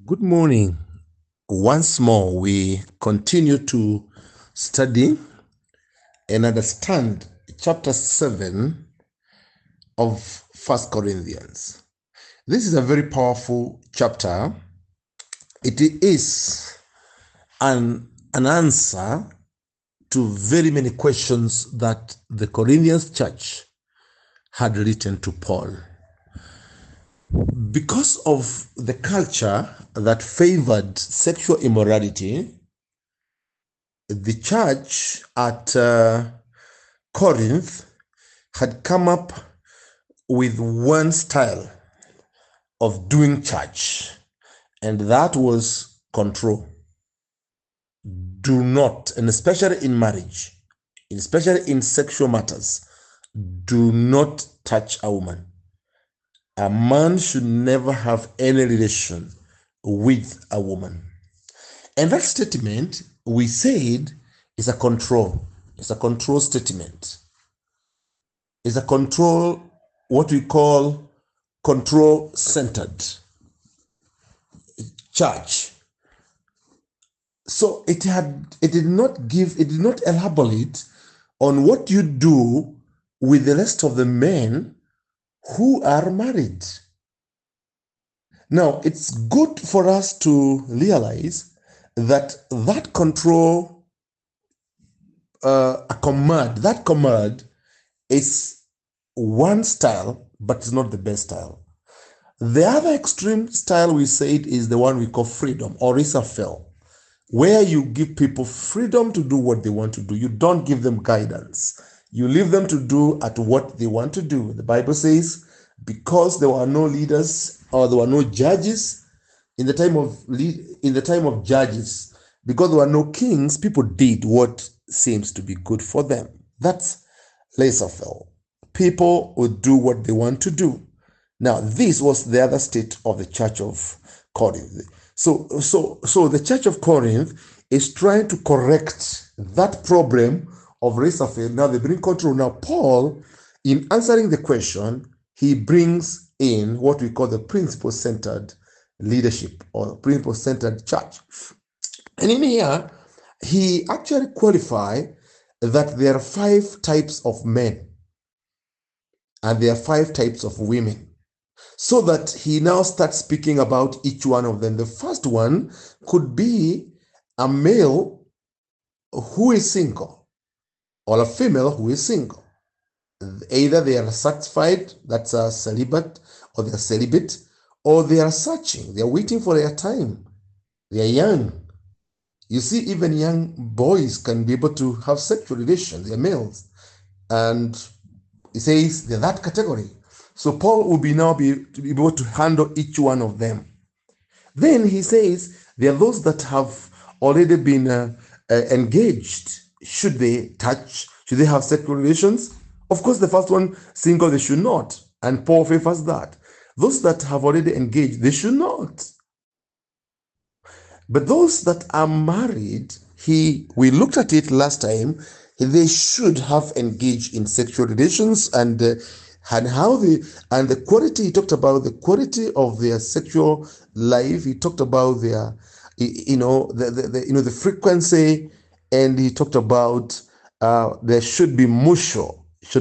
Good morning. Once more, we continue to study and understand chapter 7 of First Corinthians. This is a very powerful chapter. It is an answer to very many questions that the Corinthians church had written to Paul. Because of the culture that favored sexual immorality, the church at Corinth had come up with one style of doing church, and that was control. Do not, and especially in marriage, especially in sexual matters, do not touch a woman. A man should never have any relation with a woman. And that statement, we said, is a control. It's a control statement. It's a control, what we call control-centered church. So it did not elaborate on what you do with the rest of the men who are married. Now, it's good for us to realize that control, that command is one style, but it's not the best style. The other extreme style we said is the one we call freedom or Israfel, where you give people freedom to do what they want to do. You don't give them guidance. You leave them to do at what they want to do. The Bible says, because there were no leaders or there were no judges in the time of judges, because there were no kings, people did what seems to be good for them. That's laissez-faire. People would do what they want to do. Now, this was the other state of the church of Corinth. So the church of Corinth is trying to correct that problem of laissez-faire. Now they bring control. Now Paul, in answering the question, he brings in what we call the principle-centered leadership or principle-centered church. And in here, he actually qualified that there are 5 types of men and there are 5 types of women, so that he now starts speaking about each one of them. The first one could be a male who is single or a female who is single. Either they are satisfied, that's a celibate, or they are celibate, or they are searching, they are waiting for their time. They are young. You see, even young boys can be able to have sexual relations, they are males. And he says they're that category. So Paul will be able to handle each one of them. Then he says there are those that have already been engaged. Should they touch? Should they have sexual relations? Of course, the first one, single, they should not. And Paul favors that. Those that have already engaged, they should not. But those that are married, we looked at it last time, they should have engaged in sexual relations and the quality. He talked about the quality of their sexual life. He talked about their, the frequency, and he talked about there should be mutual.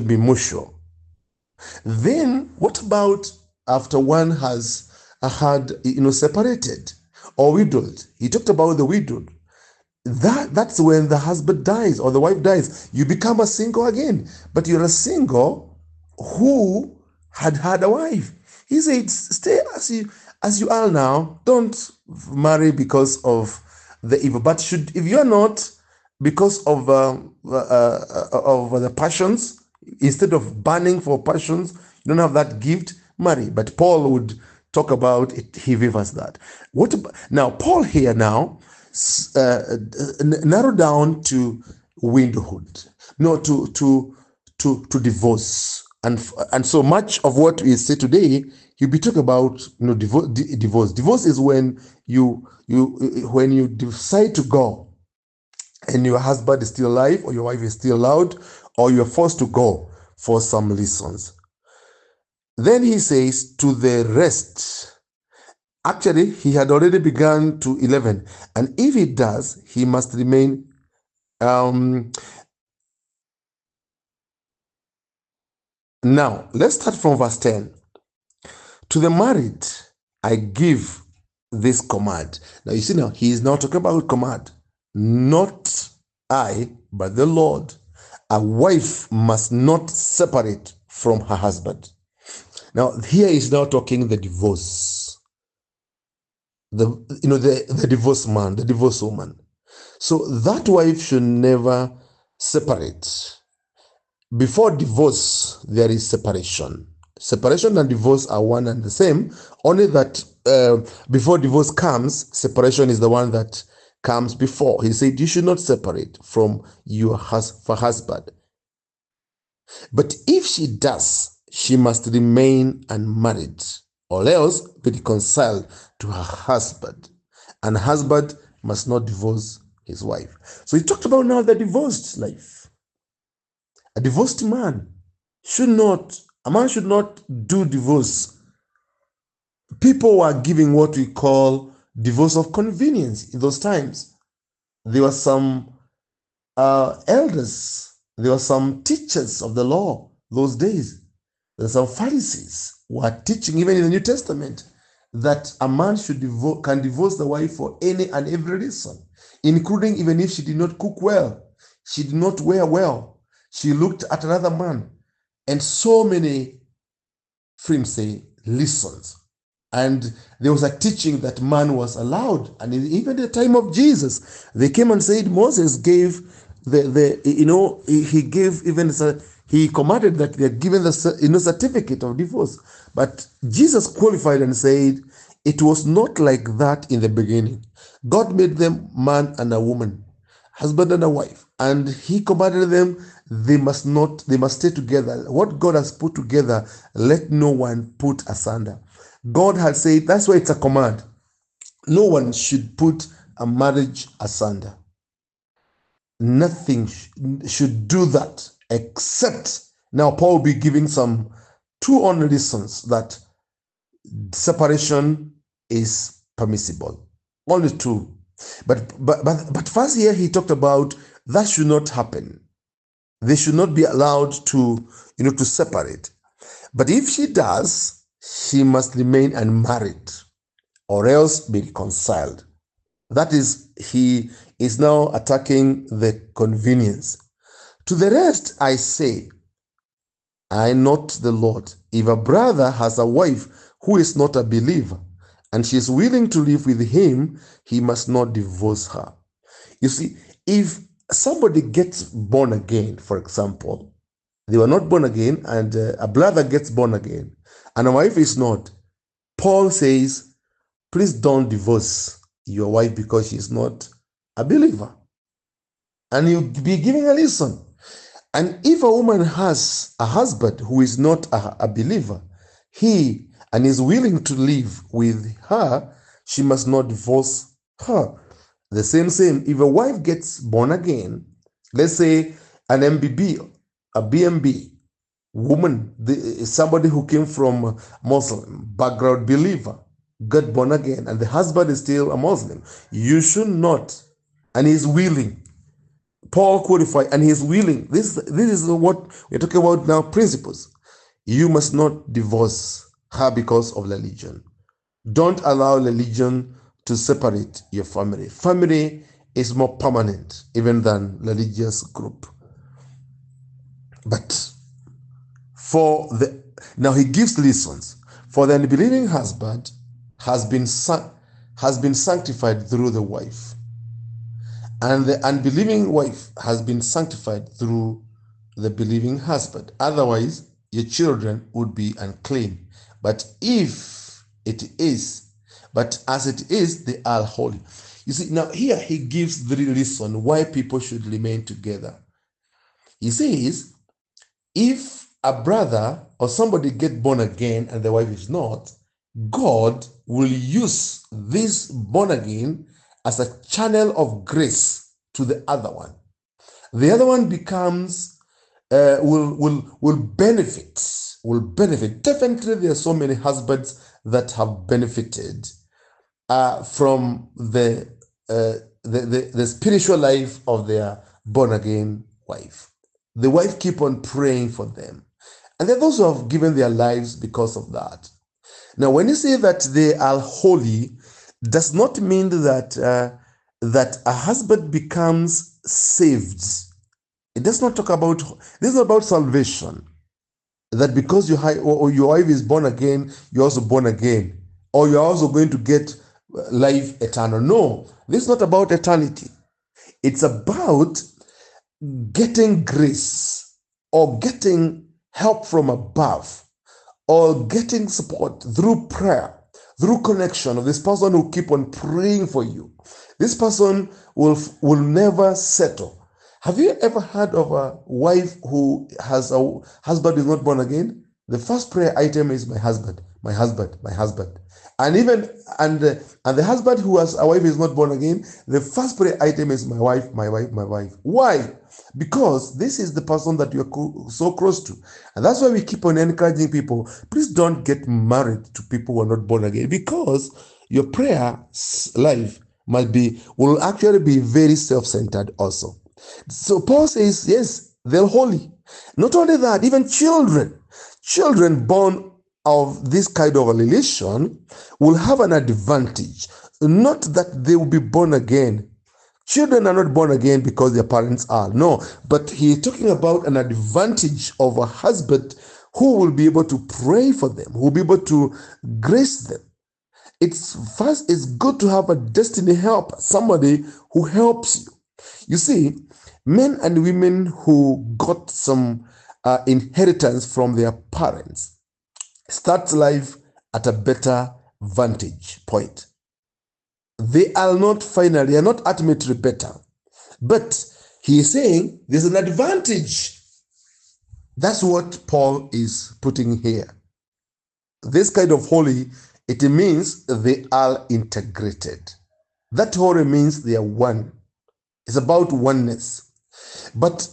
Then what about after one has had separated or widowed? He talked about the widowed. That's when the husband dies or the wife dies. You become a single again, but you're a single who had a wife. He said, stay as you are now. Don't marry because of the evil. But if you're not, because of the passions, instead of burning for passions, you don't have that gift, marry. But Paul would talk about it. He favors that. Now Paul here now narrow down to widowhood, no, to divorce, and so much of what we say today, you'll be talking about divorce. Divorce is when you decide to go, and your husband is still alive, or your wife is still allowed, or you're forced to go for some reasons. Then he says, to the rest, Actually, he had already begun to 11. And if he does, he must remain. Now, let's start from verse 10. To the married, I give this command. Now, you see, now he is now talking about command. Not I, but the Lord. A wife must not separate from her husband. Now, here is now talking the divorce. The divorced man, the divorced woman. So that wife should never separate. Before divorce, there is separation. Separation and divorce are one and the same, only that before divorce comes, separation is the one that comes before. He said, you should not separate from your husband. But if she does, she must remain unmarried, or else be reconciled to her husband. And husband must not divorce his wife. So he talked about now the divorced life. A divorced man a man should not do divorce. People were giving what we call divorce of convenience in those times. There were some elders, there were some teachers of the law those days. There were some Pharisees who are teaching, even in the New Testament, that a man can divorce the wife for any and every reason, including even if she did not cook well, she did not wear well, she looked at another man, and so many friends say listens. And there was a teaching that man was allowed. And even the time of Jesus, they came and said Moses gave he commanded that they are given the certificate of divorce. But Jesus qualified and said it was not like that in the beginning. God made them man and a woman, husband and a wife, and he commanded them they must stay together. What God has put together, let no one put asunder. God had said, that's why it's a command. No one should put a marriage asunder. Nothing should do that, except now Paul will be giving two only reasons that separation is permissible. Only two. But first here he talked about that should not happen. They should not be allowed to separate. But if she does, she must remain unmarried or else be reconciled. That is, he is now attacking the convenience. To the rest, I say, I not the Lord. If a brother has a wife who is not a believer and she is willing to live with him, he must not divorce her. You see, if somebody gets born again, for example, they were not born again, and a brother gets born again, and a wife is not, Paul says, please don't divorce your wife because she's not a believer. And you'll be giving a lesson. And if a woman has a husband who is not a believer, and is willing to live with her, she must not divorce her. The same, if a wife gets born again, let's say an MBB, a BMB woman, somebody who came from Muslim background, believer, got born again, and the husband is still a Muslim, you should not, and he's willing. Paul qualified, and he's willing. This is what we're talking about now, principles. You must not divorce her because of religion. Don't allow religion to separate your family. Family is more permanent even than religious group. But now he gives reasons. For the unbelieving husband has been sanctified through the wife, and the unbelieving wife has been sanctified through the believing husband. Otherwise, your children would be unclean. But as it is, they are holy. You see, now here he gives the reason why people should remain together. He says, if a brother or somebody get born again and the wife is not, God will use this born again as a channel of grace to the other one. The other one becomes will benefit. Definitely, there are so many husbands that have benefited from the spiritual life of their born again wife. The wife keep on praying for them, and there are those who have given their lives because of that. Now, when you say that they are holy, does not mean that that a husband becomes saved. It does not talk about, this is about salvation. That because your wife is born again, you're also born again, or you're also going to get life eternal. No, this is not about eternity. It's about getting grace or getting help from above or getting support through prayer, through connection of this person who keep on praying for you. This person will never settle. Have you ever heard of a wife who has a husband who is not born again? The first prayer item is my husband, my husband, my husband. And the husband who has a wife who is not born again, the first prayer item is my wife, my wife, my wife. Why? Because this is the person that you're so close to. And that's why we keep on encouraging people, please don't get married to people who are not born again, because your prayer life will actually be very self-centered also. So Paul says, yes, they're holy. Not only that, even children born of this kind of a relation will have an advantage. Not that they will be born again. Children are not born again because their parents are. No, but he's talking about an advantage of a husband who will be able to pray for them, who will be able to grace them. It's good to have a destiny helper, somebody who helps you. You see, men and women who got some inheritance from their parents start life at a better vantage point. They are not ultimately better. But he is saying there's an advantage. That's what Paul is putting here. This kind of holy, it means they are integrated. That holy means they are one. It's about oneness. But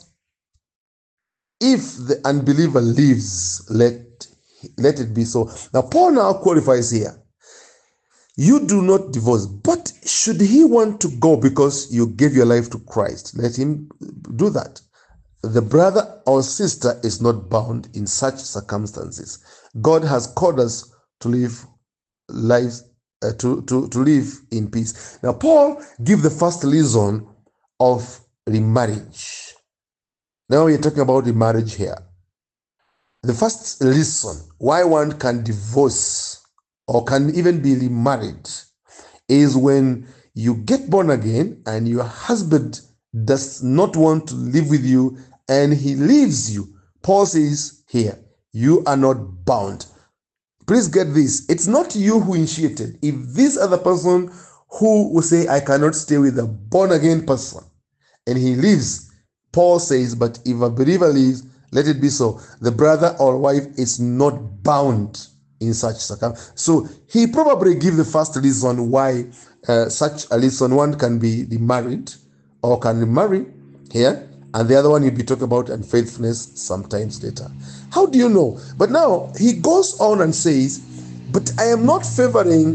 if the unbeliever leaves, let it be so. Now, Paul now qualifies here. You do not divorce, but should he want to go because you gave your life to Christ, let him do that. The brother or sister is not bound in such circumstances. God has called us to live lives, to live in peace. Now, Paul gives the first reason of remarriage. Now we're talking about remarriage here. The first reason why one can divorce or can even be remarried is when you get born again and your husband does not want to live with you and he leaves you. Paul says here, you are not bound. Please get this. It's not you who initiated. If this other person who will say, I cannot stay with a born again person, and he leaves, Paul says, but if a believer leaves, let it be so. The brother or wife is not bound in such circumstances. So he probably give the first reason why such a reason one can be remarried or can remarry here, and the other one you'll be talking about unfaithfulness sometimes later. How do you know? But now he goes on and says, but I am not favoring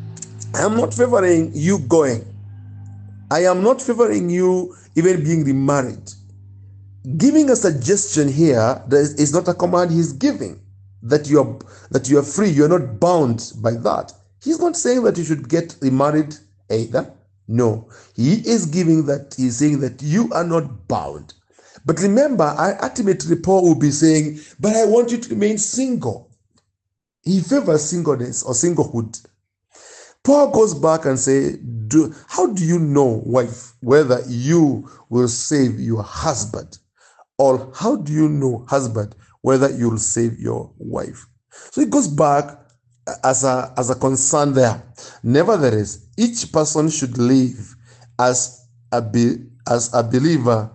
you going. I am not favoring you even being remarried. Giving a suggestion here is not a command he's giving, that you are free, you're not bound by that. He's not saying that you should get remarried either. No, he is saying that you are not bound. But remember, ultimately Paul will be saying, but I want you to remain single. He favors singleness or singlehood. Paul goes back and says, how do you know, wife, whether you will save your husband? Or how do you know, husband, whether you'll save your wife? So it goes back as a concern there. Nevertheless, each person should live as a believer,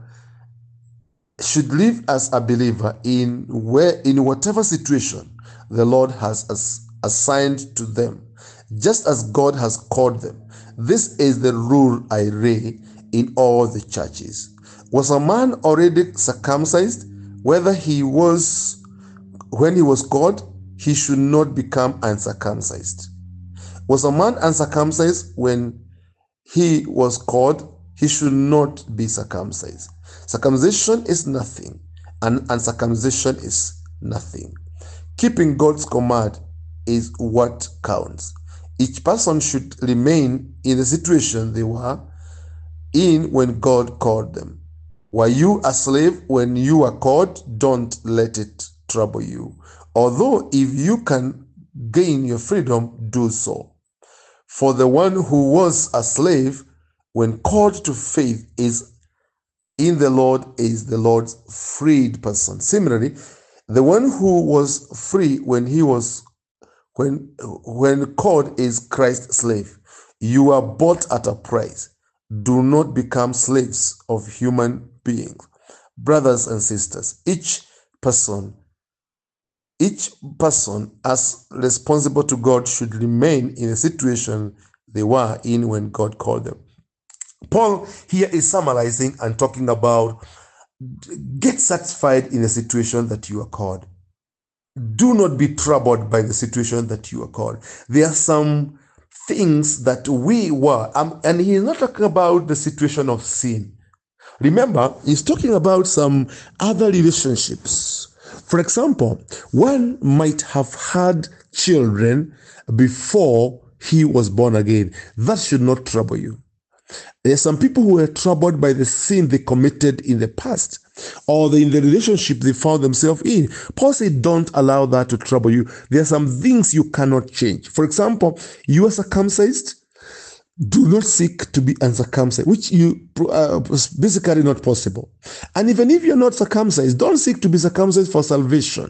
in whatever situation the Lord has assigned to them, just as God has called them. This is the rule I read in all the churches. Was a man already circumcised? When he was called, he should not become uncircumcised. Was a man uncircumcised when he was called? He should not be circumcised. Circumcision is nothing, and uncircumcision is nothing. Keeping God's command is what counts. Each person should remain in the situation they were in when God called them. Were you a slave when you were called? Don't let it trouble you. Although if you can gain your freedom, do so. For the one who was a slave when called to faith is in the Lord is the Lord's freed person. Similarly, the one who was free when called is Christ's slave. You are bought at a price. Do not become slaves of human beings. Brothers and sisters, each person as responsible to God should remain in the situation they were in when God called them. Paul here is summarizing and talking about get satisfied in the situation that you are called. Do not be troubled by the situation that you are called. There are some things that we were, and he is not talking about the situation of sin. Remember, he's talking about some other relationships. For example, one might have had children before he was born again. That should not trouble you. There are some people who were troubled by the sin they committed in the past or in the relationship they found themselves in. Paul said, don't allow that to trouble you. There are some things you cannot change. For example, you are circumcised. Do not seek to be uncircumcised, which you basically not possible. And even if you're not circumcised, don't seek to be circumcised for salvation.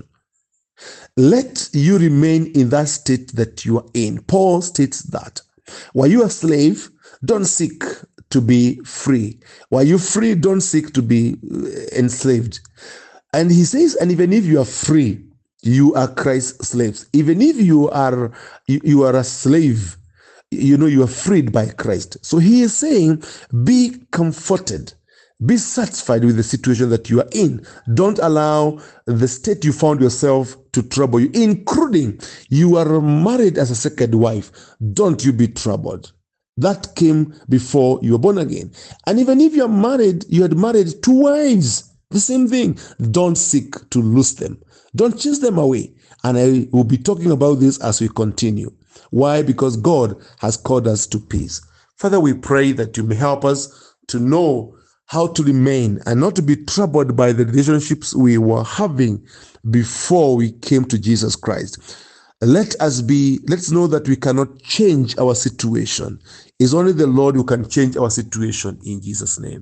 Let you remain in that state that you are in. Paul states that. While you are a slave, don't seek to be free. While you're free, don't seek to be enslaved. And he says, and even if you are free, you are Christ's slaves. Even if you are a slave, you are freed by Christ. So he is saying, be comforted, be satisfied with the situation that you are in. Don't allow the state you found yourself to trouble you, including you are married as a second wife. Don't you be troubled. That came before you were born again. And even if you're married, you had married two wives, the same thing. Don't seek to lose them. Don't chase them away. And I will be talking about this as we continue. Why? Because God has called us to peace. Father, we pray that you may help us to know how to remain and not to be troubled by the relationships we were having before we came to Jesus Christ. Let's know that we cannot change our situation. It's only the Lord who can change our situation, in Jesus' name.